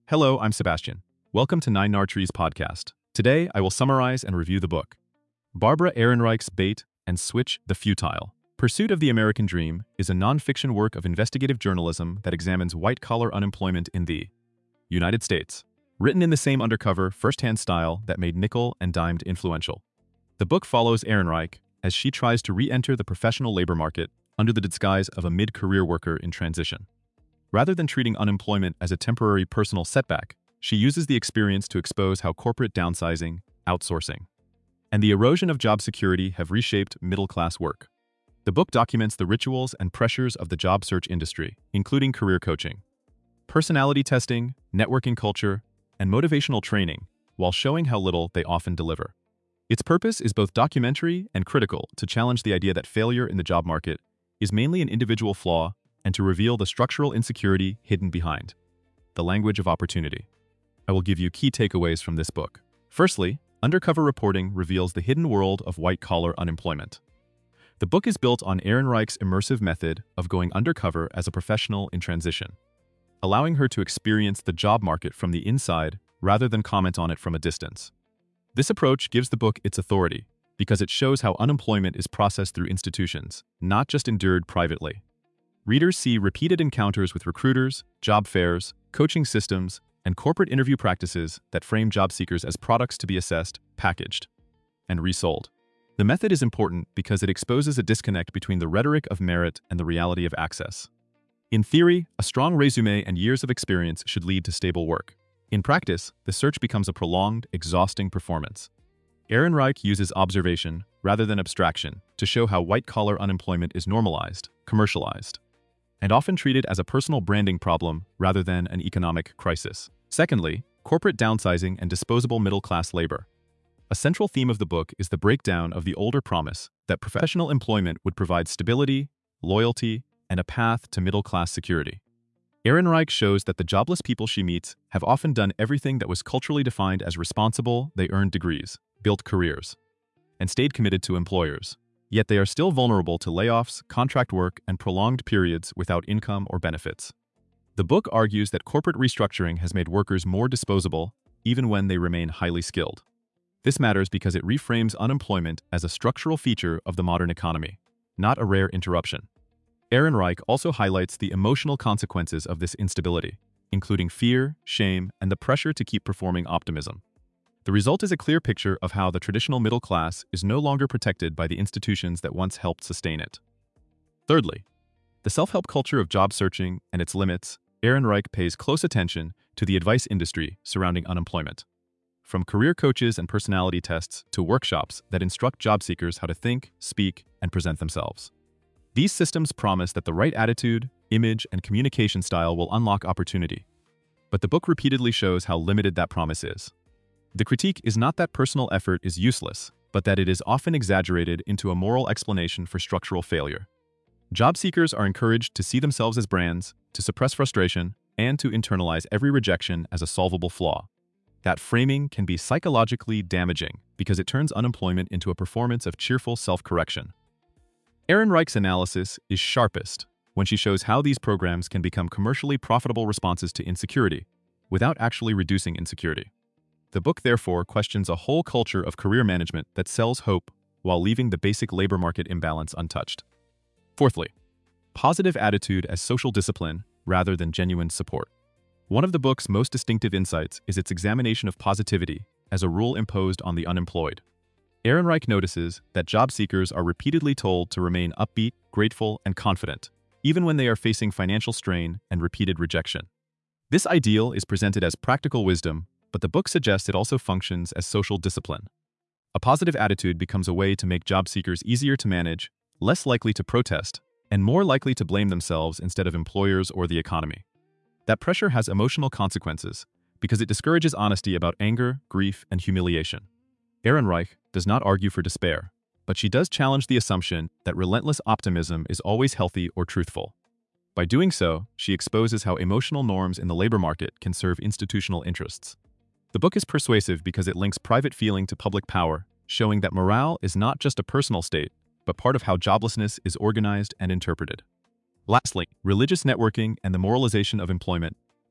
Hello, I'm Sebastian. Welcome to Nine Nar Trees podcast. Today, I will summarize and review the book. Barbara Ehrenreich's Bait and Switch: The Futile. Pursuit of the American Dream is a non-fiction work of investigative journalism that examines white-collar unemployment in the United States, written in the same undercover, first-hand style that made nickel and dimed influential. The book follows Ehrenreich as she tries to re-enter the professional labor market under the disguise of a mid-career worker in transition. Rather than treating unemployment as a temporary personal setback, she uses the experience to expose how corporate downsizing, outsourcing, and the erosion of job security have reshaped middle-class work. The book documents the rituals and pressures of the job search industry, including career coaching, personality testing, networking culture, and motivational training, while showing how little they often deliver. Its purpose is both documentary and critical to challenge the idea that failure in the job market is mainly an individual flaw and to reveal the structural insecurity hidden behind the language of opportunity. I will give you key takeaways from this book. Firstly, undercover reporting reveals the hidden world of white-collar unemployment. The book is built on Ehrenreich's immersive method of going undercover as a professional in transition, allowing her to experience the job market from the inside rather than comment on it from a distance. This approach gives the book its authority because it shows how unemployment is processed through institutions, not just endured privately. Readers see repeated encounters with recruiters, job fairs, coaching systems, and corporate interview practices that frame job seekers as products to be assessed, packaged, and resold. The method is important because it exposes a disconnect between the rhetoric of merit and the reality of access. In theory, a strong resume and years of experience should lead to stable work. In practice, the search becomes a prolonged, exhausting performance. Ehrenreich uses observation, rather than abstraction, to show how white-collar unemployment is normalized, commercialized, and often treated as a personal branding problem rather than an economic crisis. Secondly, corporate downsizing and disposable middle-class labor. A central theme of the book is the breakdown of the older promise that professional employment would provide stability, loyalty, and a path to middle-class security. Ehrenreich shows that the jobless people she meets have often done everything that was culturally defined as responsible. They earned degrees, built careers, and stayed committed to employers. Yet they are still vulnerable to layoffs, contract work, and prolonged periods without income or benefits. The book argues that corporate restructuring has made workers more disposable, even when they remain highly skilled. This matters because it reframes unemployment as a structural feature of the modern economy, not a rare interruption. Ehrenreich also highlights the emotional consequences of this instability, including fear, shame, and the pressure to keep performing optimism. The result is a clear picture of how the traditional middle class is no longer protected by the institutions that once helped sustain it. Thirdly, the self-help culture of job searching and its limits. Ehrenreich pays close attention to the advice industry surrounding unemployment. From career coaches and personality tests to workshops that instruct job seekers how to think, speak, and present themselves. These systems promise that the right attitude, image, and communication style will unlock opportunity. But the book repeatedly shows how limited that promise is. The critique is not that personal effort is useless, but that it is often exaggerated into a moral explanation for structural failure. Job seekers are encouraged to see themselves as brands, to suppress frustration, and to internalize every rejection as a solvable flaw. That framing can be psychologically damaging because it turns unemployment into a performance of cheerful self-correction. Ehrenreich's analysis is sharpest when she shows how these programs can become commercially profitable responses to insecurity without actually reducing insecurity. The book therefore questions a whole culture of career management that sells hope while leaving the basic labor market imbalance untouched. Fourthly, positive attitude as social discipline rather than genuine support. One of the book's most distinctive insights is its examination of positivity as a rule imposed on the unemployed. Ehrenreich notices that job seekers are repeatedly told to remain upbeat, grateful, and confident, even when they are facing financial strain and repeated rejection. This ideal is presented as practical wisdom, but the book suggests it also functions as social discipline. A positive attitude becomes a way to make job seekers easier to manage, less likely to protest, and more likely to blame themselves instead of employers or the economy. That pressure has emotional consequences because it discourages honesty about anger, grief, and humiliation. Ehrenreich does not argue for despair, but she does challenge the assumption that relentless optimism is always healthy or truthful. By doing so, she exposes how emotional norms in the labor market can serve institutional interests. The book is persuasive because it links private feeling to public power, showing that morale is not just a personal state, but part of how joblessness is organized and interpreted. Lastly, religious networking and the moralization of employment.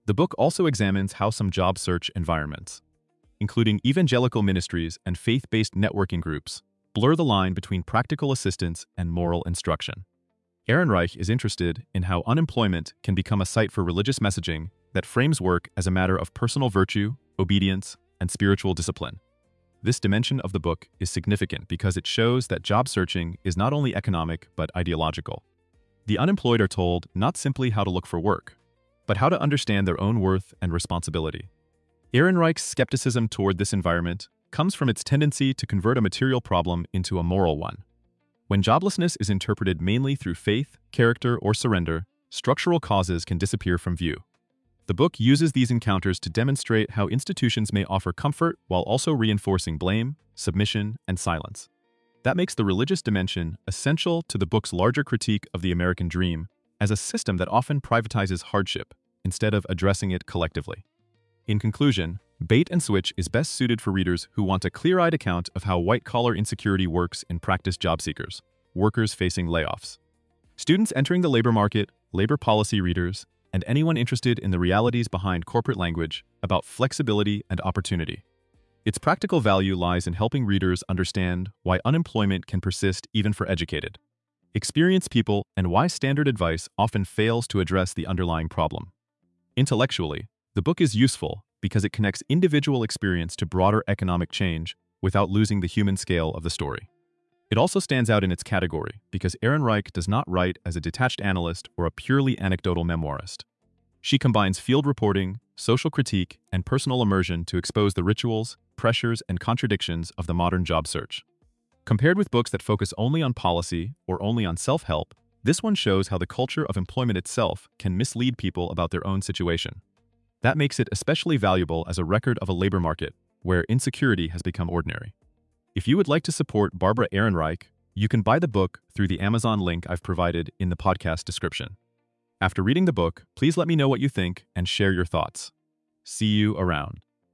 The book also examines how some job search environments, including evangelical ministries and faith-based networking groups, blur the line between practical assistance and moral instruction. Ehrenreich is interested in how unemployment can become a site for religious messaging that frames work as a matter of personal virtue, obedience, and spiritual discipline. This dimension of the book is significant because it shows that job searching is not only economic but ideological. The unemployed are told not simply how to look for work, but how to understand their own worth and responsibility. Ehrenreich's skepticism toward this environment comes from its tendency to convert a material problem into a moral one. When joblessness is interpreted mainly through faith, character, or surrender, structural causes can disappear from view. The book uses these encounters to demonstrate how institutions may offer comfort while also reinforcing blame, submission, and silence. That makes the religious dimension essential to the book's larger critique of the American dream as a system that often privatizes hardship instead of addressing it collectively. In conclusion, Bait and Switch is best suited for readers who want a clear-eyed account of how white-collar insecurity works in practice job seekers, workers facing layoffs, students entering the labor market, labor policy readers, and anyone interested in the realities behind corporate language about flexibility and opportunity. Its practical value lies in helping readers understand why unemployment can persist even for educated, experienced people and why standard advice often fails to address the underlying problem. Intellectually, the book is useful because it connects individual experience to broader economic change without losing the human scale of the story. It also stands out in its category because Ehrenreich does not write as a detached analyst or a purely anecdotal memoirist. She combines field reporting, social critique, and personal immersion to expose the rituals, pressures, and contradictions of the modern job search. Compared with books that focus only on policy or only on self-help, this one shows how the culture of employment itself can mislead people about their own situation. That makes it especially valuable as a record of a labor market where insecurity has become ordinary. If you would like to support Barbara Ehrenreich, you can buy the book through the Amazon link I've provided in the podcast description. After reading the book, please let me know what you think and share your thoughts. See you around.